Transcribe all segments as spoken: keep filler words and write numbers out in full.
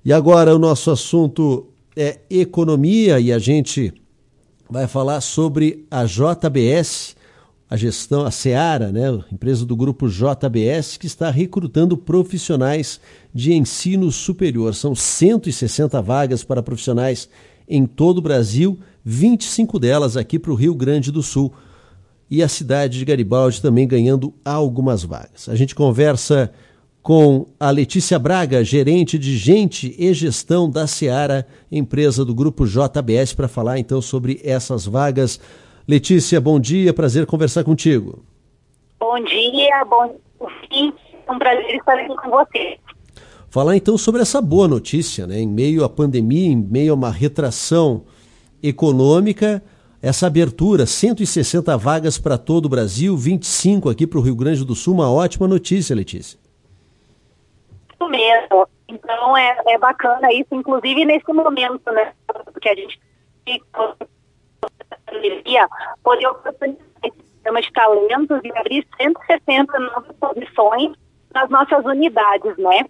E agora o nosso assunto é economia e a gente vai falar sobre a J B S, a gestão, a Seara, né, a empresa do grupo J B S, que está recrutando profissionais de ensino superior. São cento e sessenta vagas para profissionais em todo o Brasil, vinte e cinco delas aqui para o Rio Grande do Sul. E a cidade de Garibaldi também ganhando algumas vagas. A gente conversa com a Letícia Braga, gerente de Gente e Gestão da Seara, empresa do grupo J B S, para falar então sobre essas vagas. Letícia, bom dia, prazer conversar contigo. Bom dia, bom dia, é um prazer estar aqui com você. Falar então sobre essa boa notícia, né? Em meio à pandemia, em meio a uma retração econômica, essa abertura, cento e sessenta vagas para todo o Brasil, vinte e cinco aqui para o Rio Grande do Sul, uma ótima notícia, Letícia. Isso mesmo, então é, é bacana isso, inclusive nesse momento, né, que a gente poder oportunizar esse sistema de talentos e abrir cento e sessenta novas posições nas nossas unidades, né?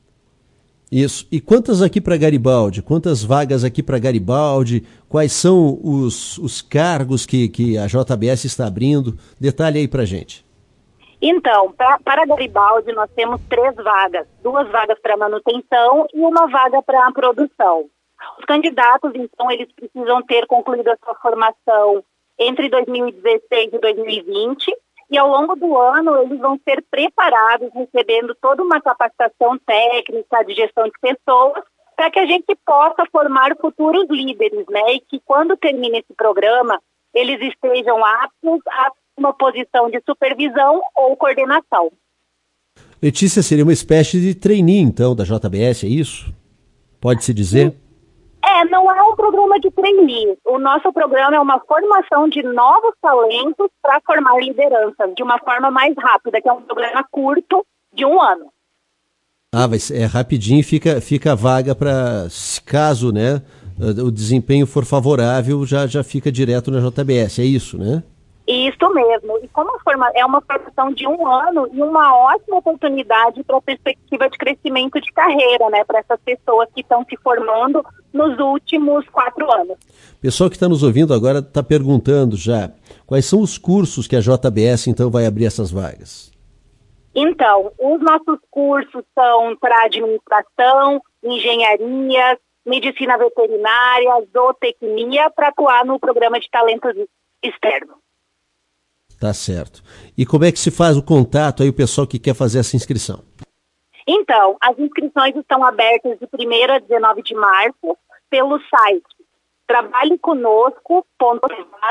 Isso. E quantas aqui para Garibaldi? Quantas vagas aqui para Garibaldi? Quais são os, os cargos que, que a J B S está abrindo? Detalhe aí para gente. Então, pra, para Garibaldi nós temos três vagas, duas vagas para manutenção e uma vaga para produção. Os candidatos, então, eles precisam ter concluído a sua formação entre dois mil e dezesseis e dois mil e vinte e ao longo do ano eles vão ser preparados, recebendo toda uma capacitação técnica de gestão de pessoas para que a gente possa formar futuros líderes, né? E que quando termine esse programa, eles estejam aptos a uma posição de supervisão ou coordenação. Letícia, seria uma espécie de trainee, então, da J B S, é isso? Pode-se dizer? É, não é um programa de trainee. O nosso programa é uma formação de novos talentos para formar lideranças de uma forma mais rápida, que é um programa curto de um ano. Ah, vai ser, é rapidinho e fica, fica a vaga para, caso, né, o desempenho for favorável, já, já fica direto na J B S, é isso, né? Isso mesmo. E como forma, é uma formação de um ano e uma ótima oportunidade para a perspectiva de crescimento de carreira, né, para essas pessoas que estão se formando nos últimos quatro anos. Pessoal que está nos ouvindo agora está perguntando já, quais são os cursos que a J B S então vai abrir essas vagas? Então, os nossos cursos são para administração, engenharia, medicina veterinária, zootecnia, para atuar no programa de talentos externo. Tá certo. E como é que se faz o contato aí, o pessoal que quer fazer essa inscrição? Então, as inscrições estão abertas de primeiro a dezenove de março pelo site trabalhe conosco ponto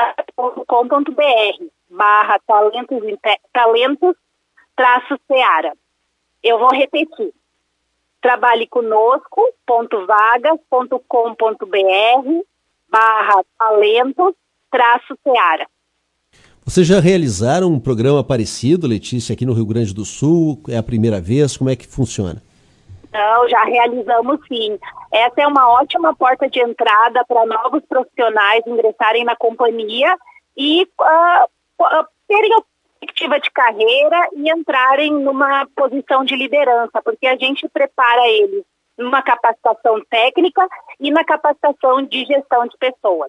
com ponto br barra talentos, talentos traço Seara. Eu vou repetir. trabalhe conosco ponto vagas ponto com ponto br barra talentos traço Seara. Vocês já realizaram um programa parecido, Letícia, aqui no Rio Grande do Sul? É a primeira vez? Como é que funciona? Não, já realizamos sim. Essa é uma ótima porta de entrada para novos profissionais ingressarem na companhia e uh, uh, terem a perspectiva de carreira e entrarem numa posição de liderança, porque a gente prepara eles numa capacitação técnica e na capacitação de gestão de pessoas.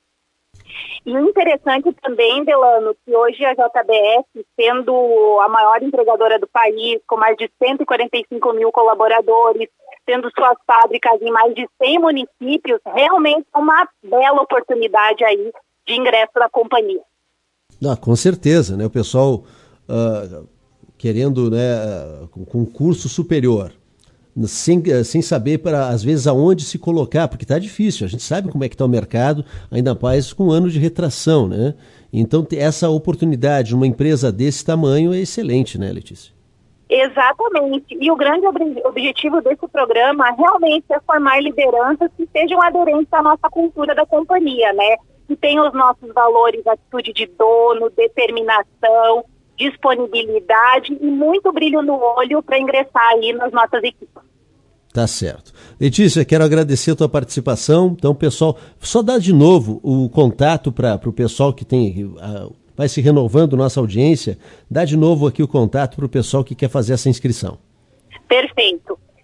E o interessante também, Delano, que hoje a J B S, sendo a maior empregadora do país, com mais de cento e quarenta e cinco mil colaboradores, tendo suas fábricas em mais de cem municípios, realmente é uma bela oportunidade aí de ingresso da companhia. Ah, com certeza, né? O pessoal uh, querendo, né, com, com curso superior, sem, sem saber, para às vezes, aonde se colocar, porque está difícil, a gente sabe como é que está o mercado, ainda mais com um ano de retração, né? Então, essa oportunidade, uma empresa desse tamanho é excelente, né, Letícia? Exatamente, e o grande ob- objetivo desse programa realmente é formar lideranças que sejam aderentes à nossa cultura da companhia, né? Que tenham os nossos valores, atitude de dono, determinação, disponibilidade e muito brilho no olho para ingressar aí nas nossas equipes. Tá certo. Letícia, quero agradecer a tua participação. Então, pessoal, só dá de novo o contato para o pessoal que tem, uh, vai se renovando nossa audiência, dá de novo aqui o contato para o pessoal que quer fazer essa inscrição. Perfeito.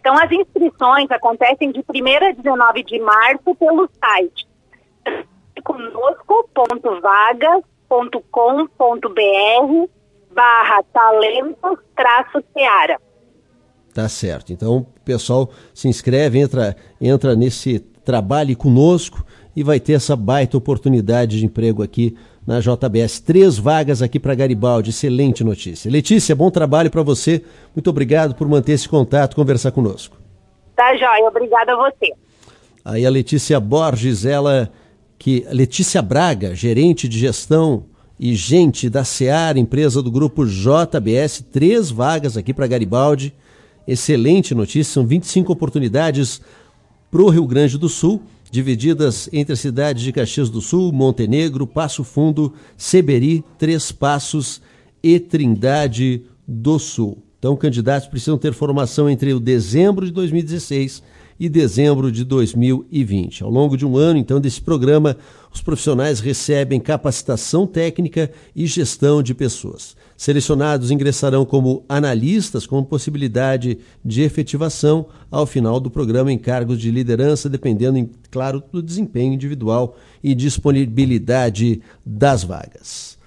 Então, as inscrições acontecem de primeiro a dezenove de março pelo site conosco ponto vagas ponto com ponto br barra talentos traço Seara. Tá certo. Então, o pessoal se inscreve, entra, entra nesse Trabalhe Conosco e vai ter essa baita oportunidade de emprego aqui na J B S. Três vagas aqui para Garibaldi. Excelente notícia. Letícia, bom trabalho para você. Muito obrigado por manter esse contato, conversar conosco. Tá, joia. Obrigada a você. Aí a Letícia Borges, ela que Letícia Braga, gerente de gestão e gente da Seara, empresa do grupo J B S, três vagas aqui para Garibaldi. Excelente notícia, são vinte e cinco oportunidades para o Rio Grande do Sul, divididas entre as cidades de Caxias do Sul, Montenegro, Passo Fundo, Seberi, Três Passos e Trindade do Sul. Então, candidatos precisam ter formação entre o dezembro de dois mil e dezesseis e dezembro de dois mil e vinte. Ao longo de um ano, então, desse programa, os profissionais recebem capacitação técnica e gestão de pessoas. Selecionados ingressarão como analistas com possibilidade de efetivação ao final do programa em cargos de liderança, dependendo, claro, do desempenho individual e disponibilidade das vagas.